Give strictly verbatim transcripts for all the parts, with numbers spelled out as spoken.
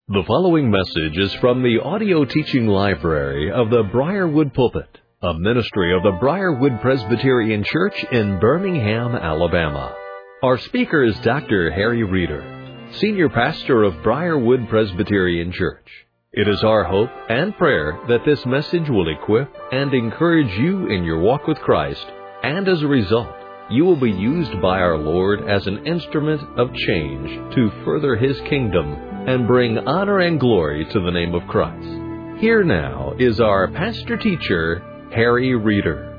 The following message is from the audio teaching library of the Briarwood Pulpit, a ministry of the Briarwood Presbyterian Church in Birmingham, Alabama. Our speaker is Doctor Harry Reeder, Senior Pastor of Briarwood Presbyterian Church. It is our hope and prayer that this message will equip and encourage you in your walk with Christ, and as a result, you will be used by our Lord as an instrument of change to further His kingdom and bring honor and glory to the name of Christ. Here now is our pastor-teacher, Harry Reeder.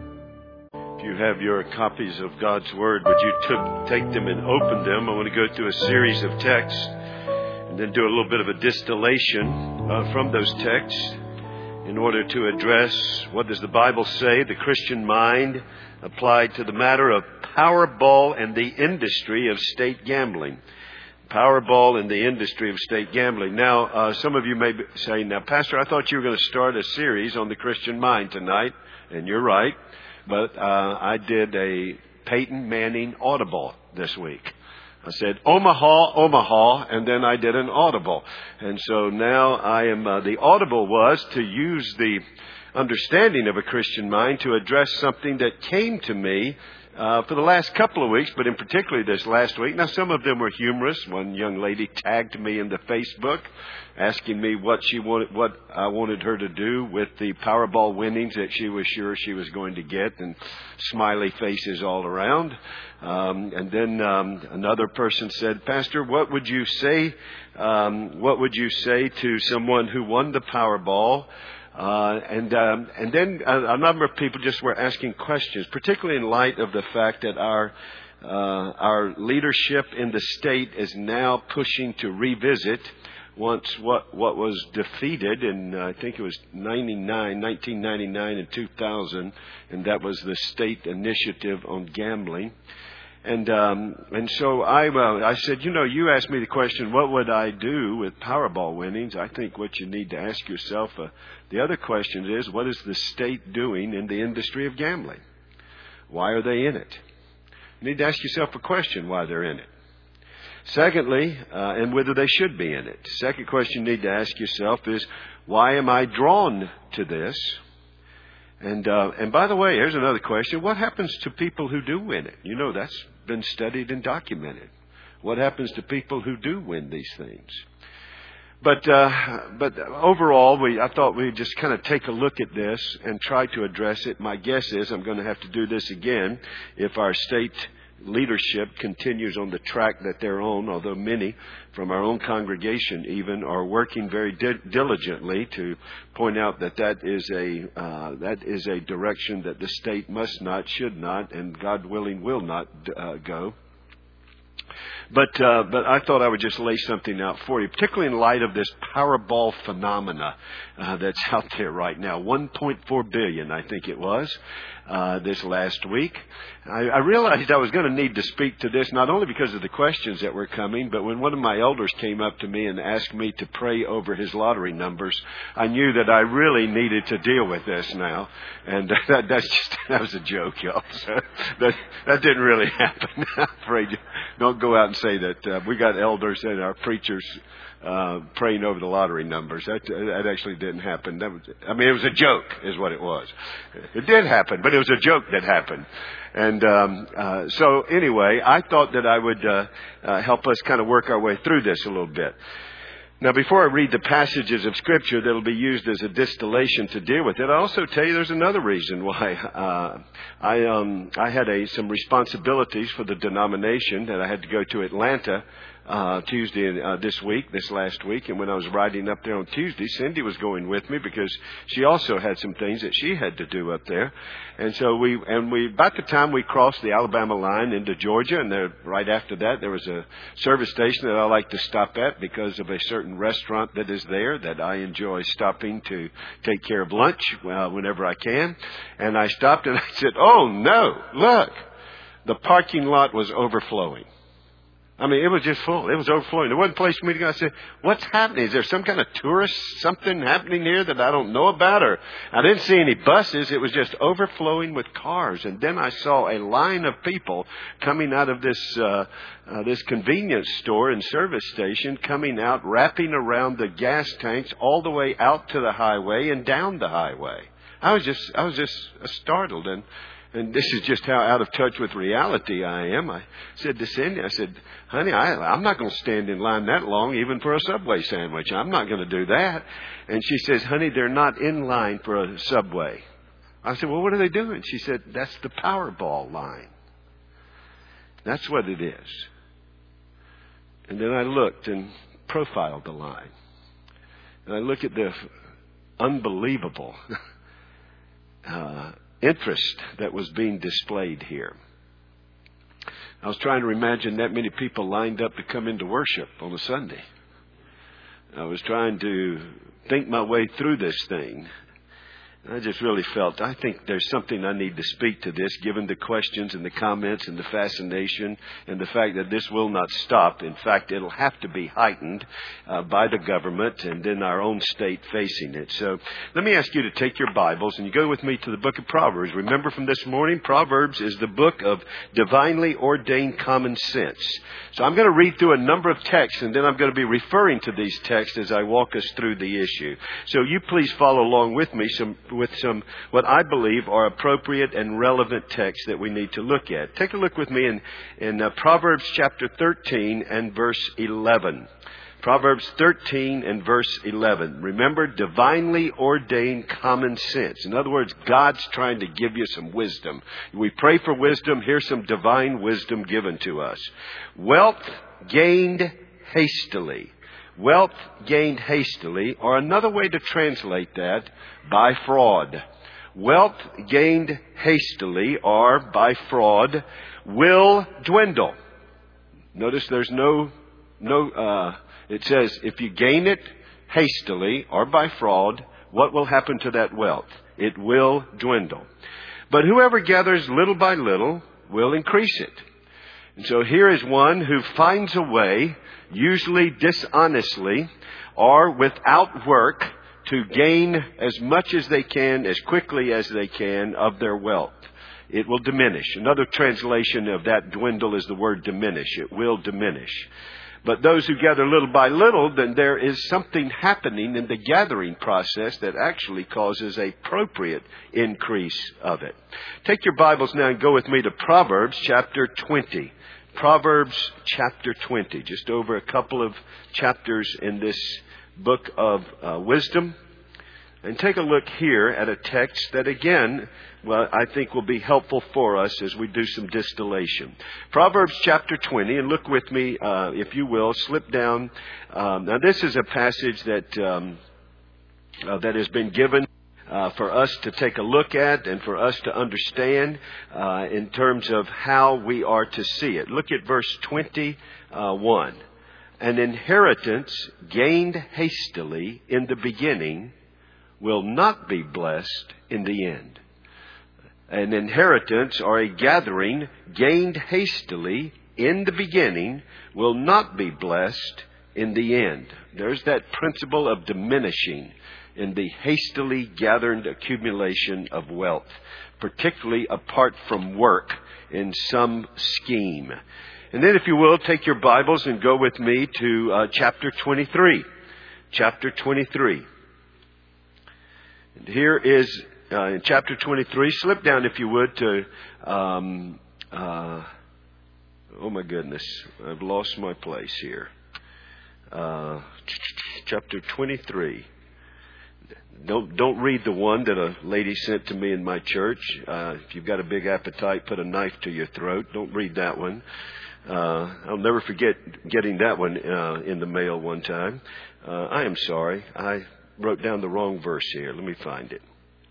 If you have your copies of God's Word, would you t- take them and open them? I want to go through a series of texts and then do a little bit of a distillation uh, from those texts in order to address what does the Bible say, the Christian mind, applied to the matter of Powerball and the industry of state gambling. Powerball and the industry of state gambling. Now, uh, some of you may be saying, now, Pastor, I thought you were going to start a series on the Christian mind tonight, and you're right, but uh, I did a Peyton Manning audible this week. I said, Omaha, Omaha, and then I did an audible. And so now I am, uh, the audible was to use the understanding of a Christian mind to address something that came to me Uh, for the last couple of weeks, but in particular this last week. Now, some of them were humorous. One young lady tagged me in the Facebook, asking me what she wanted, what I wanted her to do with the Powerball winnings that she was sure she was going to get, and smiley faces all around. Um, and then um, another person said, Pastor, what would you say? Um, what would you say to someone who won the Powerball? Uh, and um, and then a, a number of people just were asking questions, particularly in light of the fact that our uh, our leadership in the state is now pushing to revisit once what what was defeated in uh, I think it was ninety-nine, nineteen ninety-nine and two thousand, and that was the state initiative on gambling. And um, and so I uh, I said, you know, you asked me the question, what would I do with Powerball winnings? I think what you need to ask yourself, uh, the other question is, what is the state doing in the industry of gambling? Why are they in it? You need to ask yourself a question, why they're in it. Secondly, uh, and whether they should be in it. Second question you need to ask yourself is, why am I drawn to this? And uh, and by the way, here's another question. What happens to people who do win it? You know, that's been studied and documented. What happens to people who do win these things? But uh, but overall, we I thought we'd just kind of take a look at this and try to address it. My guess is I'm going to have to do this again if our state leadership continues on the track that they're on, although many from our own congregation even are working very di- diligently to point out that that is a uh, that is a direction that the state must not, should not, and God willing will not uh, go. But uh, but I thought I would just lay something out for you, particularly in light of this Powerball phenomena uh, that's out there right now. one point four billion, I think it was, uh, this last week. I, I realized I was going to need to speak to this not only because of the questions that were coming, but when one of my elders came up to me and asked me to pray over his lottery numbers, I knew that I really needed to deal with this now. And that, that's just, that was a joke, y'all. So that, that didn't really happen. I'm afraid you don't go out and say that uh, we got elders and our preachers uh, praying over the lottery numbers. That that actually didn't happen. That was, I mean, it was a joke, is what it was. It did happen, but it was a joke that happened. And um, uh, so anyway, I thought that I would uh, uh, help us kind of work our way through this a little bit. Now, before I read the passages of Scripture that will be used as a distillation to deal with it, I'll also tell you there's another reason why uh, I um, I had a, some responsibilities for the denomination that I had to go to Atlanta uh, Tuesday uh, this week, this last week. And when I was riding up there on Tuesday, Cindy was going with me because she also had some things that she had to do up there. And so we, and we, about the time we crossed the Alabama line into Georgia, and there, right after that, there was a service station that I like to stop at because of a certain restaurant that is there that I enjoy stopping to take care of lunch uh, whenever I can. And I stopped and I said, oh no, look, the parking lot was overflowing. I mean, it was just full. It was overflowing. There wasn't a place for me to go. I said, what's happening? Is there some kind of tourist something happening here that I don't know about? Or I didn't see any buses. It was just overflowing with cars. And then I saw a line of people coming out of this uh, uh, this convenience store and service station, coming out, wrapping around the gas tanks all the way out to the highway and down the highway. I was just I was just startled. And And this is just how out of touch with reality I am. I said to Cindy, I said, honey, I, I'm not going to stand in line that long, even for a Subway sandwich. I'm not going to do that. And she says, honey, they're not in line for a Subway. I said, well, what are they doing? She said, that's the Powerball line. That's what it is. And then I looked and profiled the line. And I look at the unbelievable uh interest that was being displayed here. I was trying to imagine that many people lined up to come into worship on a Sunday. I was trying to think my way through this thing. I just really felt, I think there's something I need to speak to this, given the questions and the comments and the fascination and the fact that this will not stop. In fact, it'll have to be heightened uh, by the government and then our own state facing it. So let me ask you to take your Bibles and you go with me to the book of Proverbs. Remember from this morning, Proverbs is the book of divinely ordained common sense. So I'm going to read through a number of texts and then I'm going to be referring to these texts as I walk us through the issue. So you please follow along with me some with some, what I believe are appropriate and relevant texts that we need to look at. Take a look with me in, in uh, Proverbs chapter thirteen and verse eleven. Proverbs thirteen and verse eleven. Remember, divinely ordained common sense. In other words, God's trying to give you some wisdom. We pray for wisdom. Here's some divine wisdom given to us. Wealth gained hastily. Wealth gained hastily, or another way to translate that, by fraud. Wealth gained hastily, or by fraud, will dwindle. Notice there's no, no, uh, it says if you gain it hastily or by fraud, what will happen to that wealth? It will dwindle. But whoever gathers little by little will increase it. And so here is one who finds a way, usually dishonestly or without work, to gain as much as they can, as quickly as they can, of their wealth. It will diminish. Another translation of that dwindle is the word diminish. It will diminish. But those who gather little by little, then there is something happening in the gathering process that actually causes a appropriate increase of it. Take your Bibles now and go with me to Proverbs chapter twenty. Proverbs chapter twenty, just over a couple of chapters in this book of uh, wisdom. And take a look here at a text that, again, well, I think will be helpful for us as we do some distillation. Proverbs chapter twenty, and look with me, uh, if you will, slip down. Um, now, this is a passage that um, uh, that has been given Uh, for us to take a look at and for us to understand uh, in terms of how we are to see it. Look at verse twenty-one. An inheritance gained hastily in the beginning will not be blessed in the end. An inheritance or a gathering gained hastily in the beginning will not be blessed in the end. There's that principle of diminishing in the hastily gathered accumulation of wealth, particularly apart from work in some scheme. And then, if you will, take your Bibles and go with me to uh, chapter twenty-three. Chapter twenty-three. And here is, uh, in chapter twenty-three, slip down, if you would, to, um, uh, oh my goodness, I've lost my place here. Uh, chapter twenty-three. Don't don't read the one that a lady sent to me in my church. Uh, if you've got a big appetite, put a knife to your throat. Don't read that one. Uh, I'll never forget getting that one uh, in the mail one time. Uh, I am sorry. I wrote down the wrong verse here. Let me find it.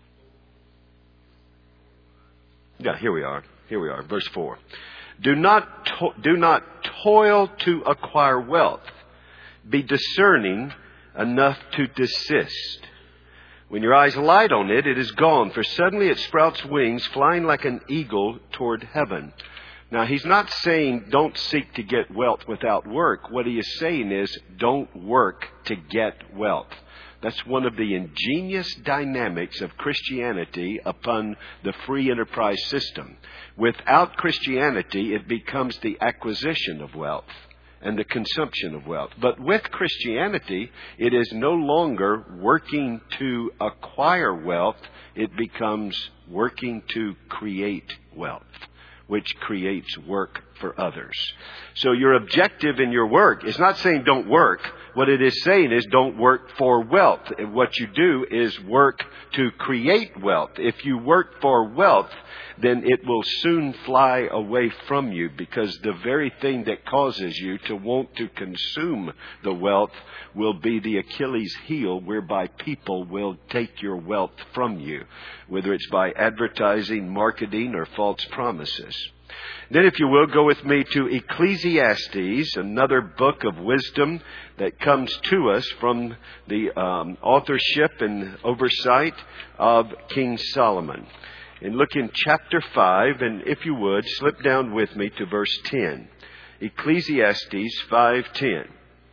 Yeah, here we are. Here we are. Verse four. Do not to- do not toil to acquire wealth. Be discerning enough to desist. When your eyes light on it, it is gone, for suddenly it sprouts wings, flying like an eagle toward heaven. Now, he's not saying don't seek to get wealth without work. What he is saying is don't work to get wealth. That's one of the ingenious dynamics of Christianity upon the free enterprise system. Without Christianity, it becomes the acquisition of wealth and the consumption of wealth. But with Christianity, it is no longer working to acquire wealth. It becomes working to create wealth, which creates work for others. So your objective in your work is not saying don't work. What it is saying is don't work for wealth. What you do is work to create wealth. If you work for wealth, then it will soon fly away from you, because the very thing that causes you to want to consume the wealth will be the Achilles heel whereby people will take your wealth from you, whether it's by advertising, marketing, or false promises. Then, if you will, go with me to Ecclesiastes, another book of wisdom that comes to us from the um, authorship and oversight of King Solomon. And look in chapter five, and if you would, slip down with me to verse ten. Ecclesiastes five ten.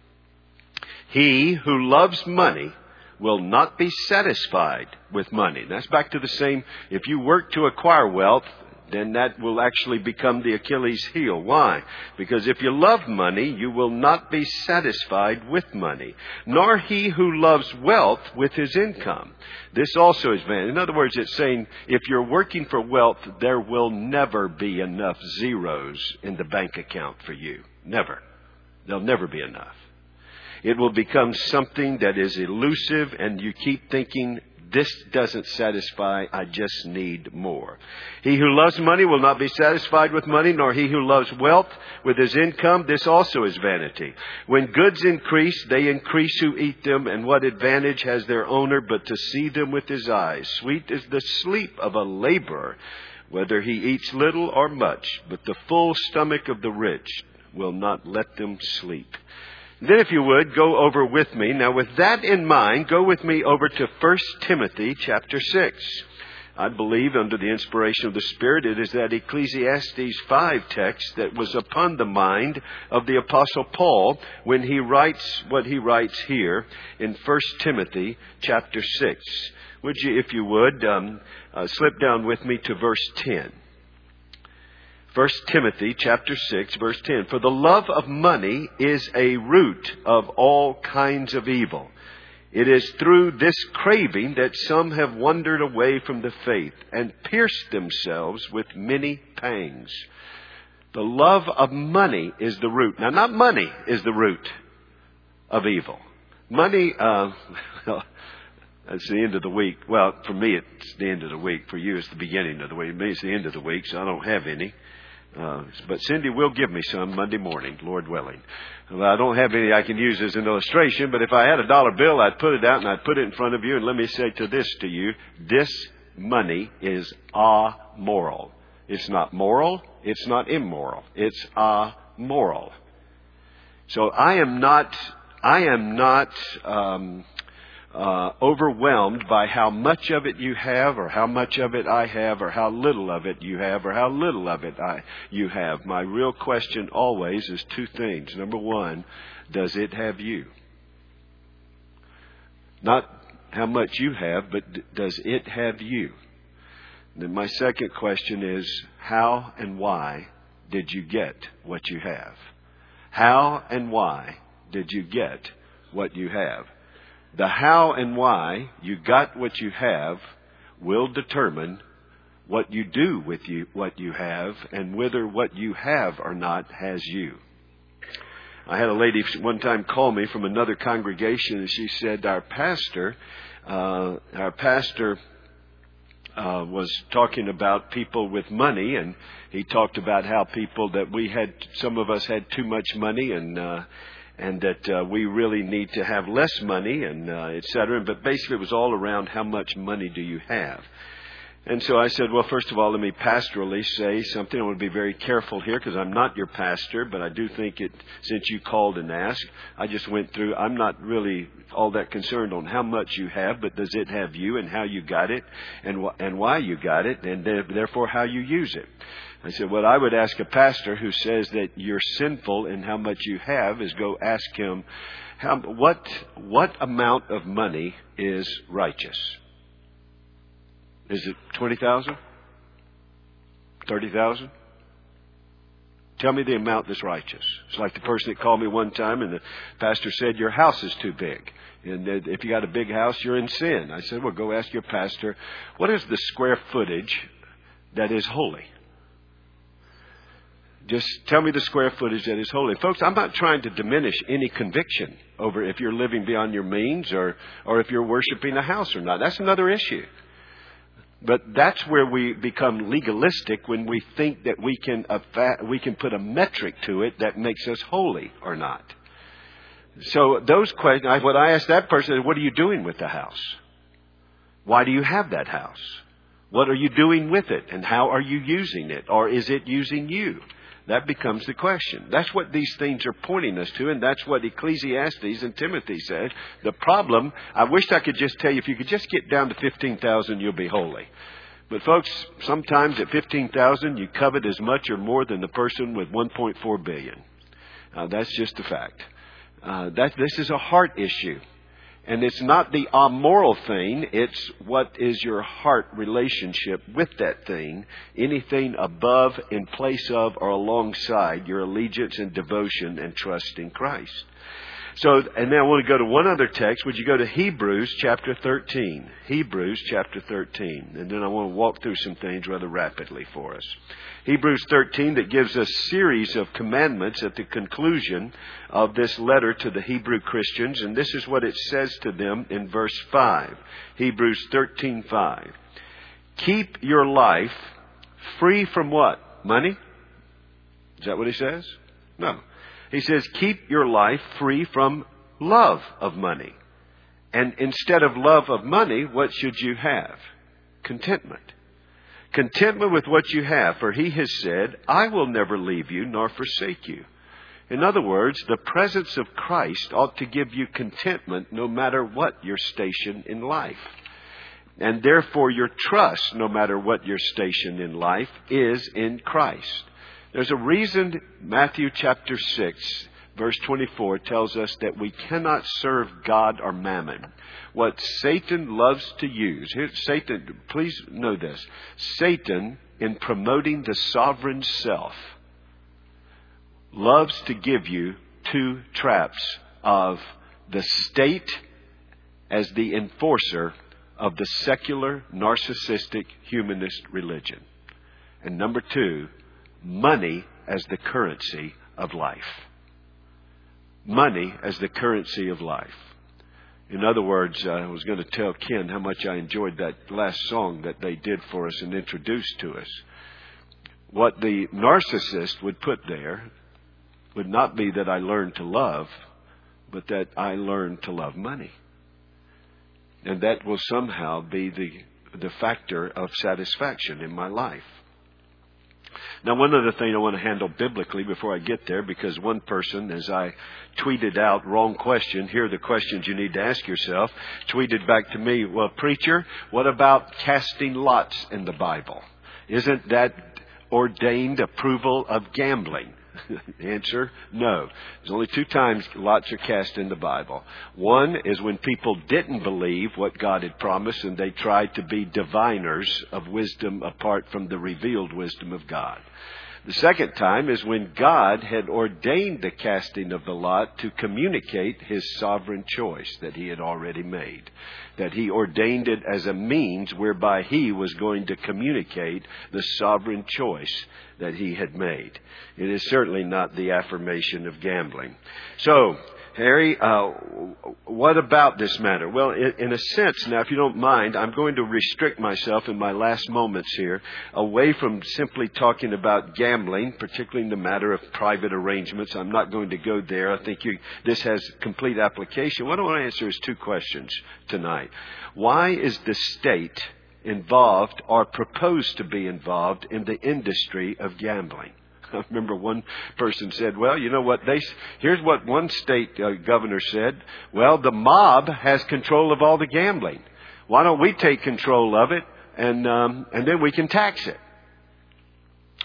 He who loves money will not be satisfied with money. That's back to the same, if you work to acquire wealth, then that will actually become the Achilles heel. Why? Because if you love money, you will not be satisfied with money, nor he who loves wealth with his income. This also is vain. In other words, it's saying if you're working for wealth, there will never be enough zeros in the bank account for you. Never. There'll never be enough. It will become something that is elusive, and you keep thinking, this doesn't satisfy, I just need more. He who loves money will not be satisfied with money, nor he who loves wealth with his income. This also is vanity. When goods increase, they increase who eat them, and what advantage has their owner but to see them with his eyes? Sweet is the sleep of a laborer, whether he eats little or much, but the full stomach of the rich will not let them sleep. Then, if you would, go over with me. Now, with that in mind, go with me over to First Timothy chapter six. I believe, under the inspiration of the Spirit, it is that Ecclesiastes five text that was upon the mind of the Apostle Paul when he writes what he writes here in First Timothy chapter six. Would you, if you would, um, uh, slip down with me to verse ten. First Timothy chapter six, verse ten. For the love of money is a root of all kinds of evil. It is through this craving that some have wandered away from the faith and pierced themselves with many pangs. The love of money is the root. Now, not money is the root of evil. Money, uh, well, that's the end of the week. Well, for me, it's the end of the week. For you, it's the beginning of the week. For me, it's the end of the week, so I don't have any. Uh, but Cindy will give me some Monday morning, Lord willing. Well, I don't have any I can use as an illustration, but if I had a dollar bill, I'd put it out and I'd put it in front of you. And let me say to this to you, this money is amoral. It's not moral. It's not immoral. It's amoral. So I am not, I am not, um, Uh, overwhelmed by how much of it you have, or how much of it I have, or how little of it you have, or how little of it I you have. My real question always is two things. Number one, does it have you? Not how much you have, but d- does it have you? And then my second question is, how and why did you get what you have? How and why did you get what you have? The how and why you got what you have will determine what you do with you, what you have, and whether what you have or not has you. I had a lady one time call me from another congregation, and she said, our pastor, uh, our pastor uh, was talking about people with money, and he talked about how people that we had, some of us had too much money, and uh, and that uh, we really need to have less money, and uh, et cetera. But basically, it was all around how much money do you have. And so I said, well, first of all, let me pastorally say something. I want to be very careful here because I'm not your pastor, but I do think it, since you called and asked, I just went through, I'm not really all that concerned on how much you have, but does it have you and how you got it and, wh- and why you got it, and therefore how you use it. I said, what I would ask a pastor who says that you're sinful in how much you have is go ask him, how, what, what amount of money is righteous? Is it twenty thousand? thirty thousand? Tell me the amount that's righteous. It's like the person that called me one time and the pastor said, your house is too big. And if you got a big house, you're in sin. I said, well, go ask your pastor, what is the square footage that is holy? Just tell me the square footage that is holy. Folks, I'm not trying to diminish any conviction over if you're living beyond your means or, or if you're worshiping a house or not. That's another issue. But that's where we become legalistic when we think that we can we can put a metric to it that makes us holy or not. So those questions, what I asked that person is, what are you doing with the house? Why do you have that house? What are you doing with it? And how are you using it? Or is it using you? That becomes the question. That's what these things are pointing us to, and that's what Ecclesiastes and Timothy said. The problem, I wish I could just tell you, if you could just get down to fifteen thousand, you'll be holy. But folks, sometimes at fifteen thousand, you covet as much or more than the person with one point four billion. Uh, that's just a fact. Uh, that this is a heart issue. And it's not the amoral thing, it's what is your heart relationship with that thing. Anything above, in place of, or alongside your allegiance and devotion and trust in Christ. So, and now I want to go to one other text. Would you go to Hebrews chapter thirteen? Hebrews chapter thirteen. And then I want to walk through some things rather rapidly for us. Hebrews thirteen, that gives us a series of commandments at the conclusion of this letter to the Hebrew Christians. And this is what it says to them in verse five. Hebrews thirteen five. Keep your life free from what? Money? Is that what he says? No. He says, keep your life free from love of money. And instead of love of money, what should you have? Contentment. Contentment with what you have, for he has said, I will never leave you nor forsake you. In other words, the presence of Christ ought to give you contentment no matter what your station in life. And therefore your trust, no matter what your station in life, is in Christ. There's a reason Matthew chapter six, verse twenty-four tells us that we cannot serve God or mammon. What Satan loves to use, here, Satan, please know this, Satan, in promoting the sovereign self, loves to give you two traps of the state as the enforcer of the secular, narcissistic, humanist religion. And number two, money as the currency of life. Money as the currency of life. In other words, uh, I was going to tell Ken how much I enjoyed that last song that they did for us and introduced to us. What the narcissist would put there would not be that I learned to love, but that I learned to love money. And that will somehow be the, the factor of satisfaction in my life. Now, one other thing I want to handle biblically before I get there, because one person, as I tweeted out, wrong question, here are the questions you need to ask yourself, tweeted back to me, well, preacher, what about casting lots in the Bible? Isn't that ordained approval of gambling? Answer, no. There's only two times lots are cast in the Bible. One is when people didn't believe what God had promised and they tried to be diviners of wisdom apart from the revealed wisdom of God. The second time is when God had ordained the casting of the lot to communicate his sovereign choice that he had already made. That he ordained it as a means whereby he was going to communicate the sovereign choice that he had made. It is certainly not the affirmation of gambling. So, Harry, uh, what about this matter? Well, in, in a sense, now, if you don't mind, I'm going to restrict myself in my last moments here away from simply talking about gambling, particularly in the matter of private arrangements. I'm not going to go there. I think you, this has complete application. What I want to answer is two questions tonight. Why is the state involved or proposed to be involved in the industry of gambling? I remember one person said, well, you know what, they, here's what one state uh, governor said. Well, the mob has control of all the gambling. Why don't we take control of it and um, and then we can tax it?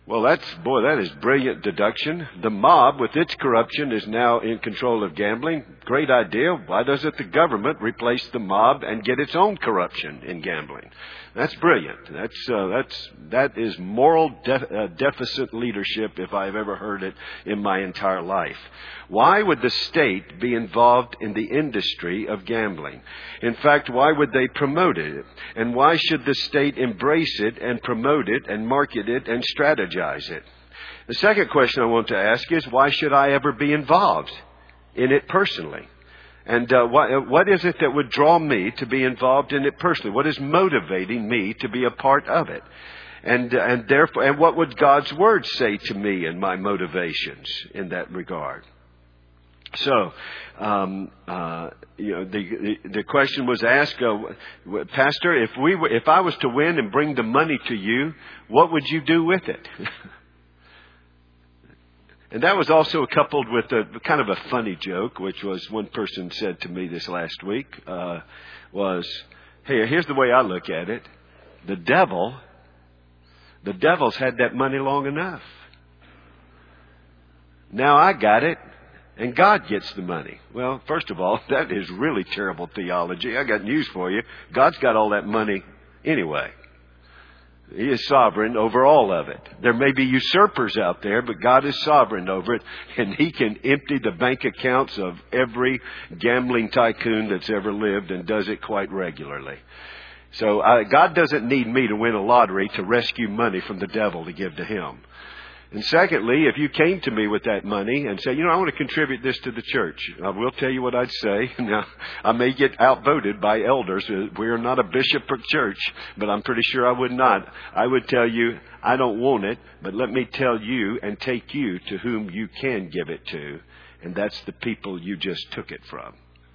Well, that's, boy, that is brilliant deduction. The mob, with its corruption, is now in control of gambling. Great idea. Why doesn't the government replace the mob and get its own corruption in gambling? That's brilliant. That's, uh, that's, that is moral de- uh, deficit leadership if I've ever heard it in my entire life. Why would the state be involved in the industry of gambling? In fact, why would they promote it? And why should the state embrace it and promote it and market it and strategize it? The second question I want to ask is, why should I ever be involved in it personally? And uh, what, what is it that would draw me to be involved in it personally? What is motivating me to be a part of it? And, uh, and therefore, and what would God's Word say to me and my motivations in that regard? So, um, uh, you know, the, the the question was asked, uh, Pastor, if we were, if I was to win and bring the money to you, what would you do with it? And that was also coupled with a kind of a funny joke, which was one person said to me this last week, uh, was, hey, here's the way I look at it. The devil, the devil's had that money long enough. Now I got it, and God gets the money. Well, first of all, that is really terrible theology. I got news for you. God's got all that money anyway. He is sovereign over all of it. There may be usurpers out there, but God is sovereign over it, and He can empty the bank accounts of every gambling tycoon that's ever lived, and does it quite regularly. So uh, God doesn't need me to win a lottery to rescue money from the devil to give to Him. And secondly, if you came to me with that money and say, you know, I want to contribute this to the church, I will tell you what I'd say. Now, I may get outvoted by elders. We are not a bishopric church, but I'm pretty sure I would not. I would tell you, I don't want it, but let me tell you and take you to whom you can give it to, and that's the people you just took it from.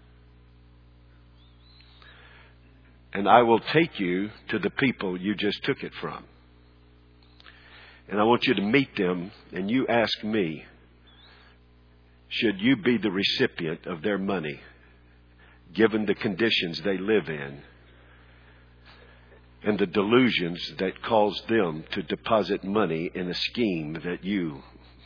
And I will take you to the people you just took it from. And I want you to meet them, and you ask me, should you be the recipient of their money, given the conditions they live in, and the delusions that cause them to deposit money in a scheme that you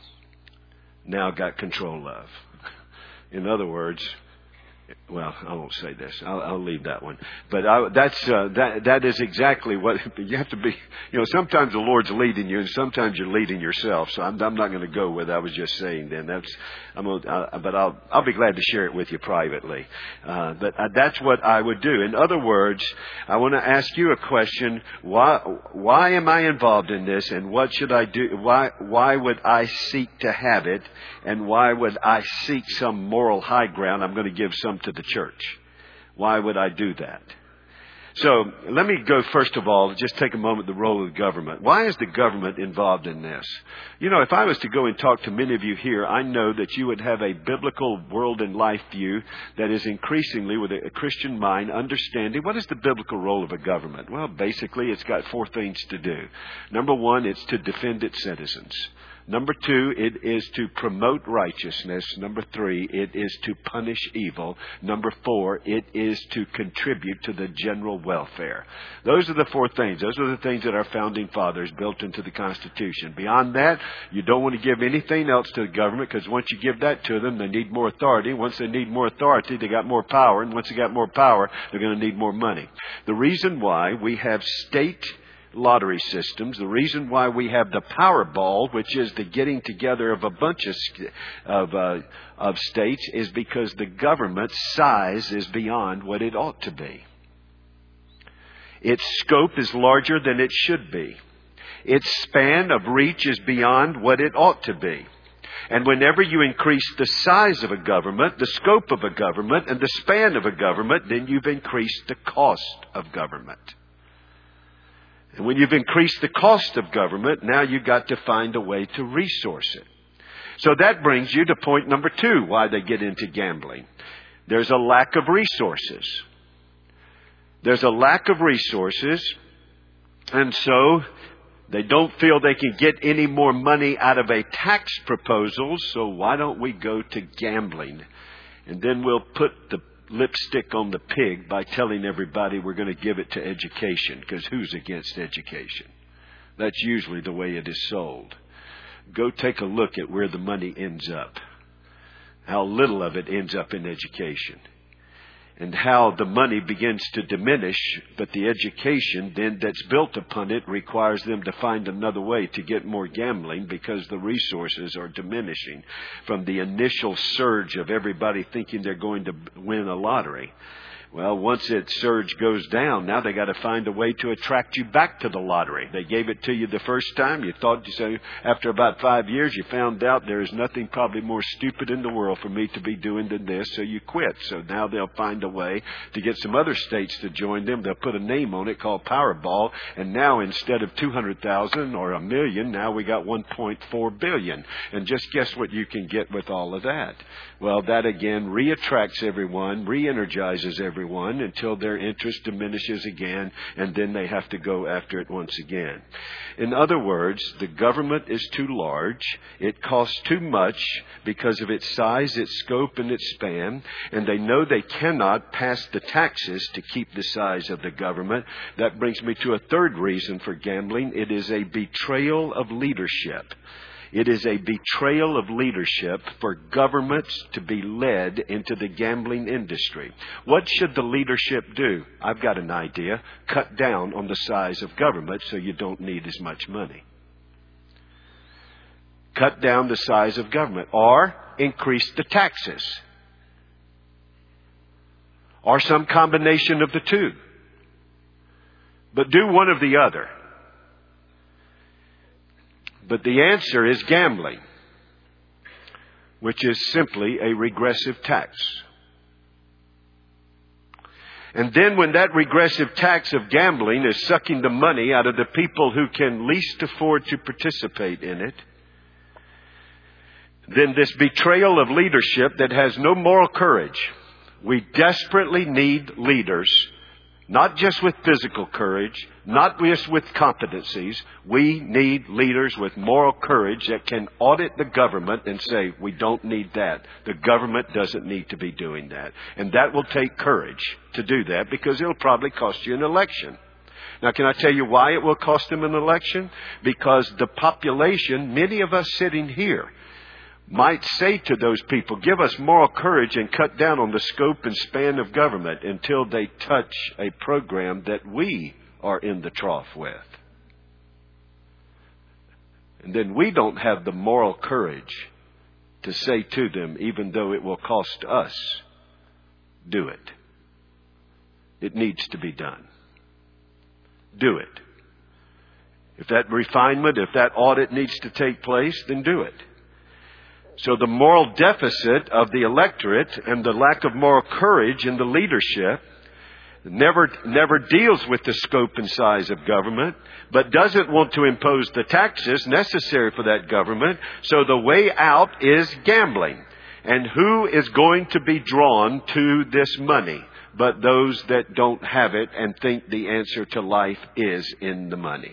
now got control of? In other words, well, I won't say this. I'll, I'll leave that one. But I, that's uh, that. That is exactly what you have to be. You know, sometimes the Lord's leading you, and sometimes you're leading yourself. So I'm, I'm not going to go with. I was just saying. Then that's. I'm. Gonna, uh, but I'll. I'll be glad to share it with you privately. Uh, but uh, that's what I would do. In other words, I want to ask you a question. Why? Why am I involved in this? And what should I do? Why? Why would I seek to have it? And why would I seek some moral high ground? I'm going to give some to the church. Why would I do that? So let me go first of all, just take a moment, the role of the government. Why is the government involved in this? You know, if I was to go and talk to many of you here, I know that you would have a biblical world and life view that is increasingly, with a Christian mind, understanding what is the biblical role of a government. Well, basically, it's got four things to do. Number one, it's to defend its citizens. Number two, it is to promote righteousness. Number three, it is to punish evil. Number four, it is to contribute to the general welfare. Those are the four things. Those are the things that our founding fathers built into the Constitution. Beyond that, you don't want to give anything else to the government, because once you give that to them, they need more authority. Once they need more authority, they got more power. And once they got more power, they're going to need more money. The reason why we have state lottery systems, the reason why we have the Powerball, which is the getting together of a bunch of of, uh, of states, is because the government's size is beyond what it ought to be. Its scope is larger than it should be. Its span of reach is beyond what it ought to be. And whenever you increase the size of a government, the scope of a government, and the span of a government, then you've increased the cost of government. And when you've increased the cost of government, now you've got to find a way to resource it. So that brings you to point number two, why they get into gambling. There's a lack of resources. There's a lack of resources, and so they don't feel they can get any more money out of a tax proposal, so why don't we go to gambling? And then we'll put the lipstick on the pig by telling everybody we're going to give it to education, because who's against education? That's usually the way it is sold. Go take a look at where the money ends up. How little of it ends up in education. And how the money begins to diminish, but the education then that's built upon it requires them to find another way to get more gambling because the resources are diminishing from the initial surge of everybody thinking they're going to win a lottery. Well, once that surge goes down, now they got to find a way to attract you back to the lottery. They gave it to you the first time. You thought, you say, after about five years, you found out there is nothing probably more stupid in the world for me to be doing than this, so you quit. So now they'll find a way to get some other states to join them. They'll put a name on it called Powerball, and now instead of two hundred thousand or a million, now we got one point four billion. And just guess what you can get with all of that? Well, that again re-attracts everyone, re-energizes everyone until their interest diminishes again, and then they have to go after it once again. In other words, the government is too large. It costs too much because of its size, its scope, and its span, and they know they cannot pass the taxes to keep the size of the government. That brings me to a third reason for gambling. It is a betrayal of leadership. It is a betrayal of leadership for governments to be led into the gambling industry. What should the leadership do? I've got an idea. Cut down on the size of government so you don't need as much money. Cut down the size of government or increase the taxes. Or some combination of the two. But do one or the other. But the answer is gambling, which is simply a regressive tax. And then when that regressive tax of gambling is sucking the money out of the people who can least afford to participate in it, then this betrayal of leadership that has no moral courage. We desperately need leaders. Not just with physical courage, not just with competencies. We need leaders with moral courage that can audit the government and say, we don't need that. The government doesn't need to be doing that. And that will take courage to do that because it'll probably cost you an election. Now, can I tell you why it will cost them an election? Because the population, many of us sitting here, might say to those people, give us moral courage and cut down on the scope and span of government until they touch a program that we are in the trough with. And then we don't have the moral courage to say to them, even though it will cost us, do it. It needs to be done. Do it. If that refinement, if that audit needs to take place, then do it. So the moral deficit of the electorate and the lack of moral courage in the leadership never, never deals with the scope and size of government, but doesn't want to impose the taxes necessary for that government. So the way out is gambling. And who is going to be drawn to this money but those that don't have it and think the answer to life is in the money?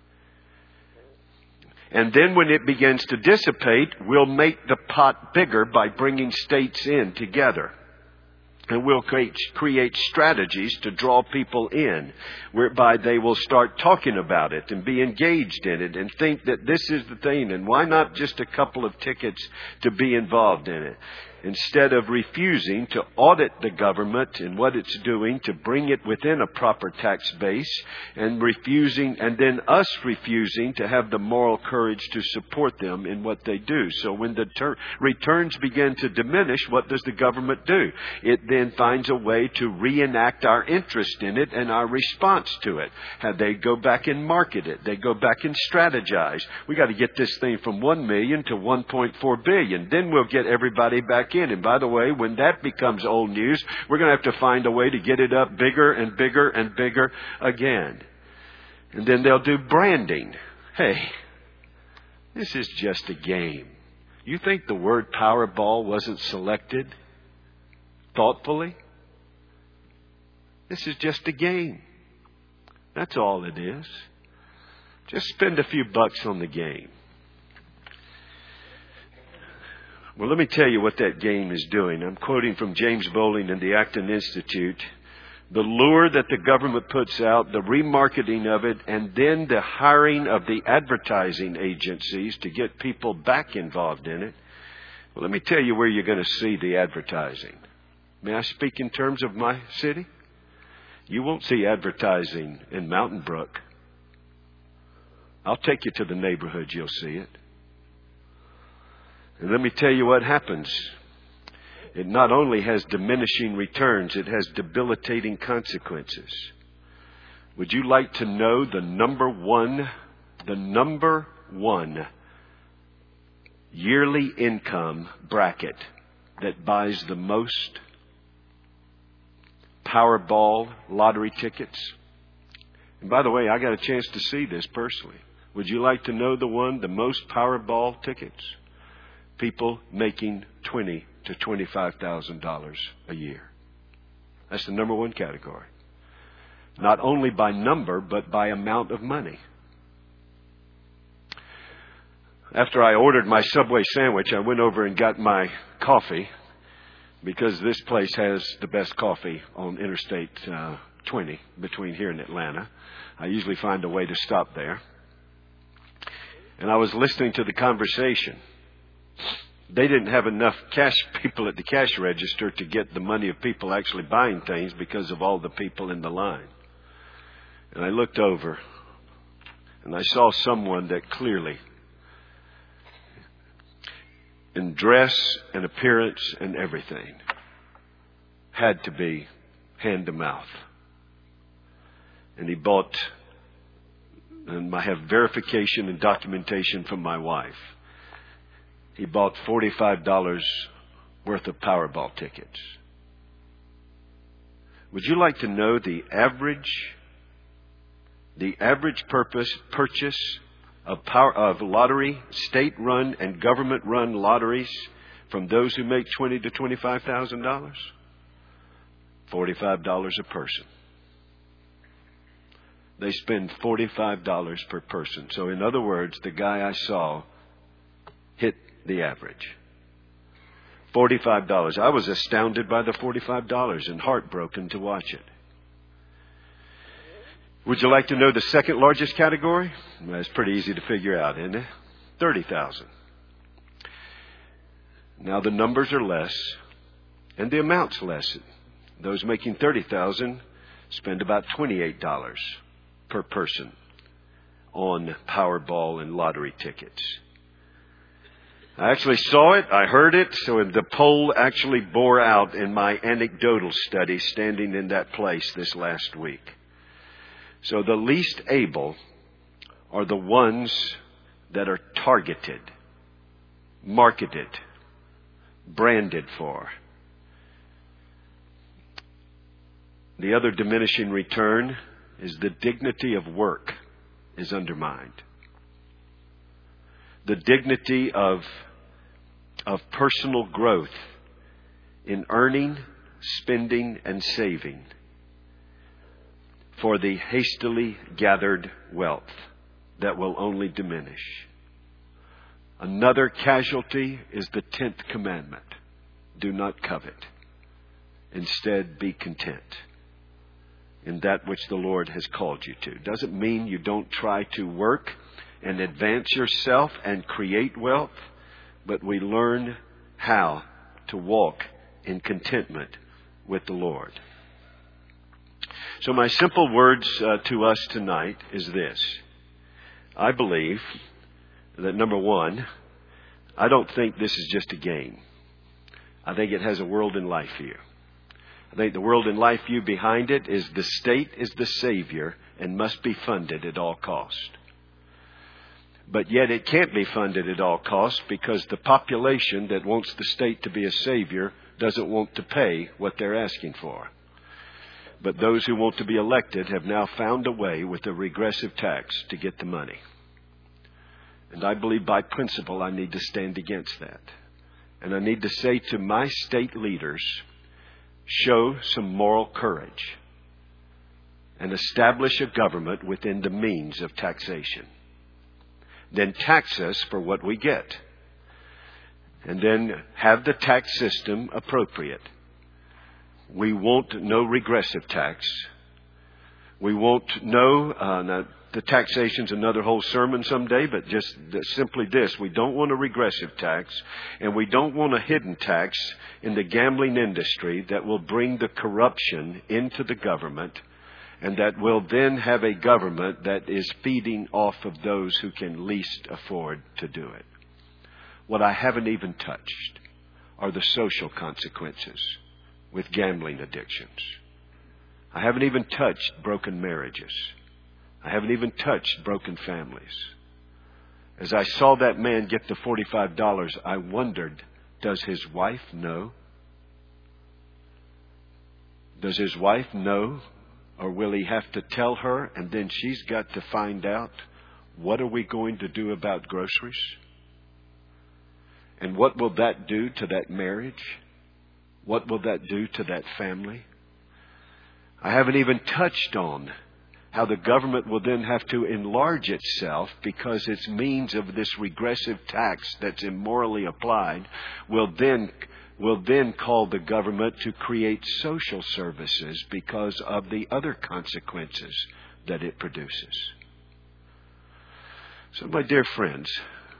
And then when it begins to dissipate, we'll make the pot bigger by bringing states in together. And we'll create, create strategies to draw people in, whereby they will start talking about it and be engaged in it and think that this is the thing. And why not just a couple of tickets to be involved in it? Instead of refusing to audit the government and what it's doing to bring it within a proper tax base, and refusing, and then us refusing to have the moral courage to support them in what they do. So when the ter- returns begin to diminish, what does the government do? It then finds a way to reenact our interest in it and our response to it. How they go back and market it. They go back and strategize. We got to get this thing from one million to one point four billion. Then we'll get everybody back in. And by the way, when that becomes old news, we're going to have to find a way to get it up bigger and bigger and bigger again. And then they'll do branding. Hey, this is just a game. You think the word Powerball wasn't selected thoughtfully? This is just a game. That's all it is. Just spend a few bucks on the game. Well, let me tell you what that game is doing. I'm quoting from James Bowling and the Acton Institute. the lure that the government puts out, the remarketing of it, and then the hiring of the advertising agencies to get people back involved in it. Well, let me tell you where you're going to see the advertising. May I speak in terms of my city? You won't see advertising in Mountain Brook. I'll take you to the neighborhood, you'll see it. And let me tell you what happens. It not only has diminishing returns, it has debilitating consequences. Would you like to know the number one, the number one yearly income bracket that buys the most Powerball lottery tickets? And by the way, I got a chance to see this personally. Would you like to know the one, the most Powerball tickets? People making twenty to twenty-five thousand dollars a year. That's the number one category. Not only by number, but by amount of money. After I ordered my Subway sandwich, I went over and got my coffee, because this place has the best coffee on Interstate uh, twenty between here and Atlanta. I usually find a way to stop there. And I was listening to the conversation. They didn't have enough cash people at the cash register to get the money of people actually buying things because of all the people in the line. And I looked over and I saw someone that clearly, in dress and appearance and everything, had to be hand to mouth. And he bought, and I have verification and documentation from my wife, he bought forty-five dollars worth of Powerball tickets. Would you like to know the average, the average purpose, purchase of power, of lottery, state-run and government-run lotteries from those who make twenty to twenty-five thousand dollars? Forty-five dollars a person. They spend forty-five dollars per person. So in other words, the guy I saw hit the average. Forty-five dollars. I was astounded by the forty-five dollars and heartbroken to watch it. Would you like to know the second largest category? Well, it's pretty easy to figure out, isn't it? thirty thousand. Now the numbers are less and the amount's less. Those making thirty thousand spend about twenty-eight dollars per person on Powerball and lottery tickets. I actually saw it. I heard it. So the poll actually bore out in my anecdotal study standing in that place this last week. So the least able are the ones that are targeted, marketed, branded for. The other diminishing return is the dignity of work is undermined. The dignity of, of personal growth in earning, spending, and saving for the hastily gathered wealth that will only diminish. Another casualty is the tenth commandment. Do not covet. Instead, be content in that which the Lord has called you to. Doesn't mean you don't try to work and advance yourself and create wealth, but we learn how to walk in contentment with the Lord. So my simple words uh, to us tonight is this. I believe that, number one, I don't think this is just a game. I think it has a world and life view. I think the world and life view behind it is the state is the savior and must be funded at all cost. But yet it can't be funded at all costs because the population that wants the state to be a savior doesn't want to pay what they're asking for. But those who want to be elected have now found a way with a regressive tax to get the money. And I believe by principle I need to stand against that. And I need to say to my state leaders, show some moral courage and establish a government within the means of taxation. Then tax us for what we get. And then have the tax system appropriate. We want no regressive tax. We want no, uh, now, the taxation's another whole sermon someday, but just simply this. We don't want a regressive tax, and we don't want a hidden tax in the gambling industry that will bring the corruption into the government, and that will then have a government that is feeding off of those who can least afford to do it. What I haven't even touched are the social consequences with gambling addictions. I haven't even touched broken marriages. I haven't even touched broken families. As I saw that man get the forty-five dollars, I wondered, does his wife know? Does his wife know? Or will he have to tell her, and then she's got to find out, what are we going to do about groceries? And what will that do to that marriage? What will that do to that family? I haven't even touched on how the government will then have to enlarge itself because its means of this regressive tax that's immorally applied will then will then call the government to create social services because of the other consequences that it produces. So, my dear friends,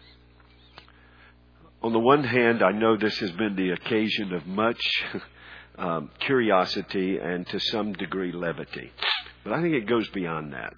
on the one hand, I know this has been the occasion of much um, curiosity and to some degree levity. But I think it goes beyond that.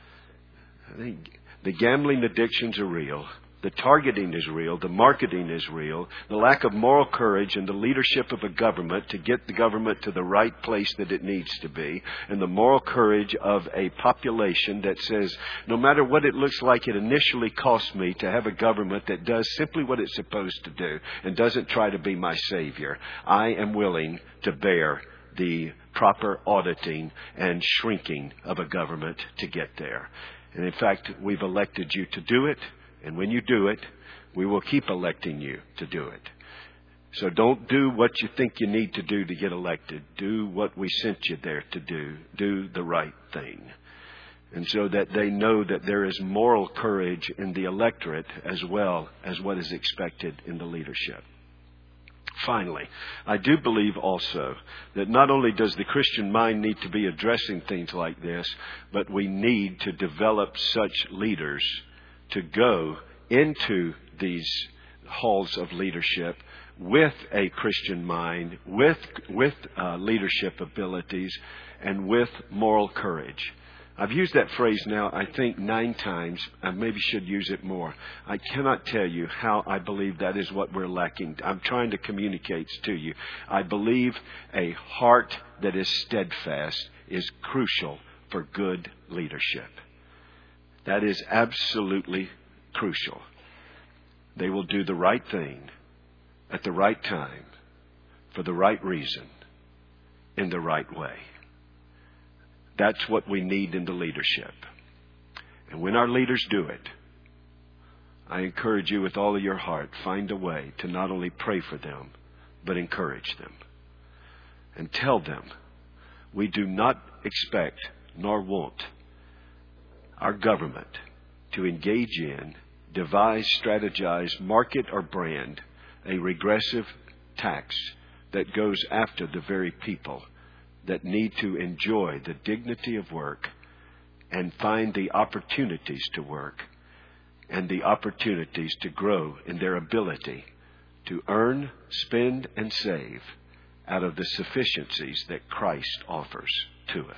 I think the gambling addictions are real. The targeting is real. The marketing is real. The lack of moral courage and the leadership of a government to get the government to the right place that it needs to be. And the moral courage of a population that says, no matter what it looks like it initially cost me to have a government that does simply what it's supposed to do and doesn't try to be my savior, I am willing to bear the proper auditing and shrinking of a government to get there. And in fact, we've elected you to do it. And when you do it, we will keep electing you to do it. So don't do what you think you need to do to get elected. Do what we sent you there to do. Do the right thing. And so that they know that there is moral courage in the electorate as well as what is expected in the leadership. Finally, I do believe also that not only does the Christian mind need to be addressing things like this, but we need to develop such leaders to go into these halls of leadership with a Christian mind, with with uh, leadership abilities, and with moral courage. I've used that phrase now, I think, nine times. I maybe should use it more. I cannot tell you how I believe that is what we're lacking. I'm trying to communicate to you. I believe a heart that is steadfast is crucial for good leadership. That is absolutely crucial. They will do the right thing at the right time for the right reason in the right way. That's what we need in the leadership. And when our leaders do it, I encourage you with all of your heart, find a way to not only pray for them, but encourage them. And tell them, we do not expect nor want our government to engage in, devise, strategize, market, or brand a regressive tax that goes after the very people that need to enjoy the dignity of work and find the opportunities to work and the opportunities to grow in their ability to earn, spend, and save out of the sufficiencies that Christ offers to us.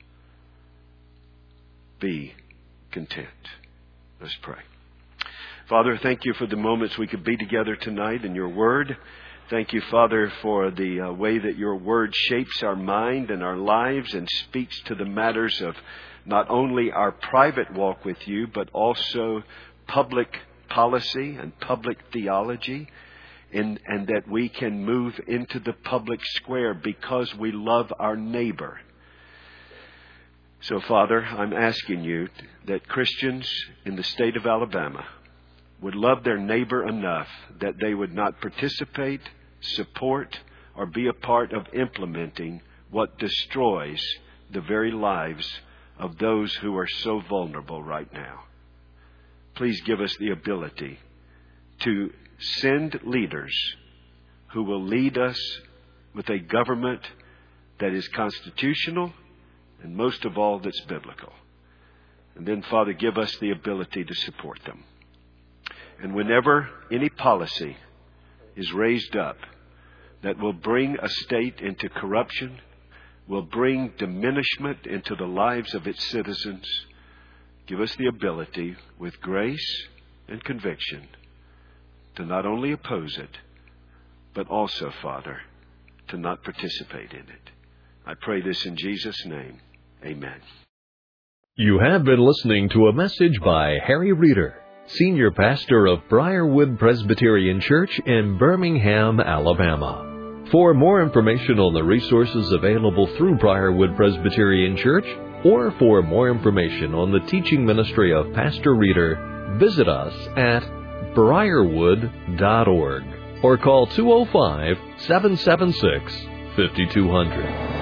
Be content. Let's pray. Father, thank you for the moments we could be together tonight in your word. Thank you, Father, for the uh, way that your word shapes our mind and our lives and speaks to the matters of not only our private walk with you, but also public policy and public theology, and, and that we can move into the public square because we love our neighbor. So, Father, I'm asking you that Christians in the state of Alabama would love their neighbor enough that they would not participate, support, or be a part of implementing what destroys the very lives of those who are so vulnerable right now. Please give us the ability to send leaders who will lead us with a government that is constitutional, and most of all, that's biblical. And then, Father, give us the ability to support them. And whenever any policy is raised up that will bring a state into corruption, will bring diminishment into the lives of its citizens, give us the ability, with grace and conviction, to not only oppose it, but also, Father, to not participate in it. I pray this in Jesus' name. Amen. You have been listening to a message by Harry Reeder, Senior Pastor of Briarwood Presbyterian Church in Birmingham, Alabama. For more information on the resources available through Briarwood Presbyterian Church, or for more information on the teaching ministry of Pastor Reeder, visit us at briarwood dot org or call two oh five, seven seven six, five two zero zero.